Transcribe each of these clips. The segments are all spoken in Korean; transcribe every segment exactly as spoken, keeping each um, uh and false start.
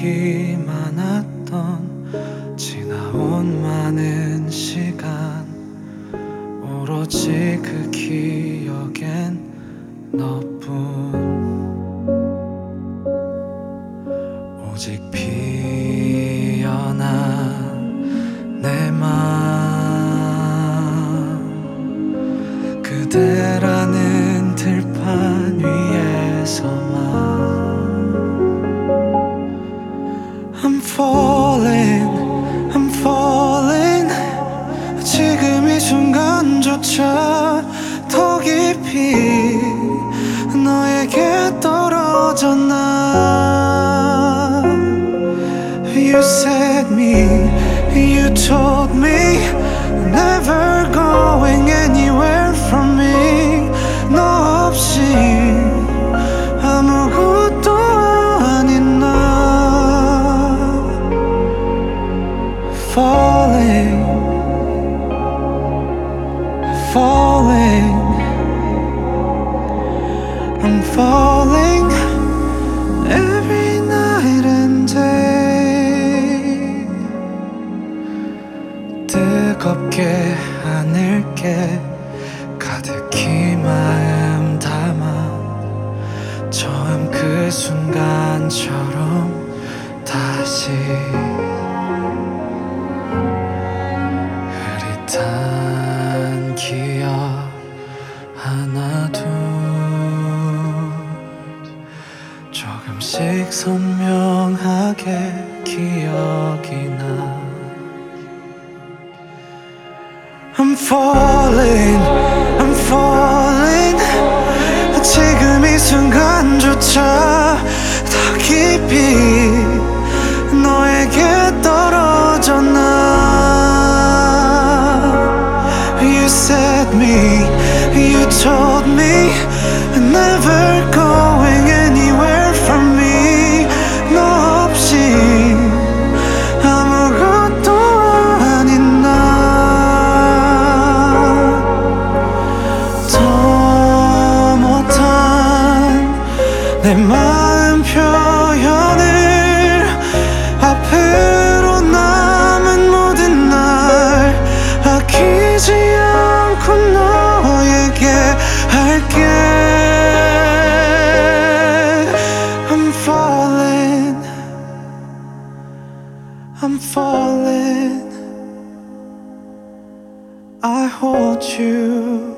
기억이 많았던 지나온 많은 시간, 오로지 그 기억엔 너뿐. 오직 피어난 내 맘, 그대라는 들판 위에서만 I'm falling, I'm falling. 지금 이 순간조차 더 깊이 너에게 떨어져 나. You said me, you told me never going anywhere from me. 너 없이 아무것도 아닌 나. Falling, falling, I'm falling every night and day. 뜨겁게 하늘께 가득히 마음 담아 처음 그 순간처럼 다시 흐릿한 기억 하나 둘 조금씩 선명하게 기억이 나. I'm falling, I'm falling. 지금 이 순간조차 더 깊이 너에게 떨어져 나. You said me, you told me never going anywhere from me. 너 없이 아무것도 아닌 나. 더 못한 내 마음 표현을 앞으로 남은 모든 날 아끼지 않고 너에게 할게. I'm falling, I'm falling. I hold you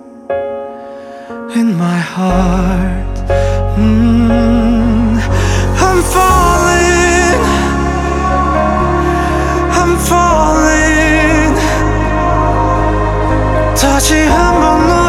in my heart. mm. I'm falling, I'm falling. 다시 한번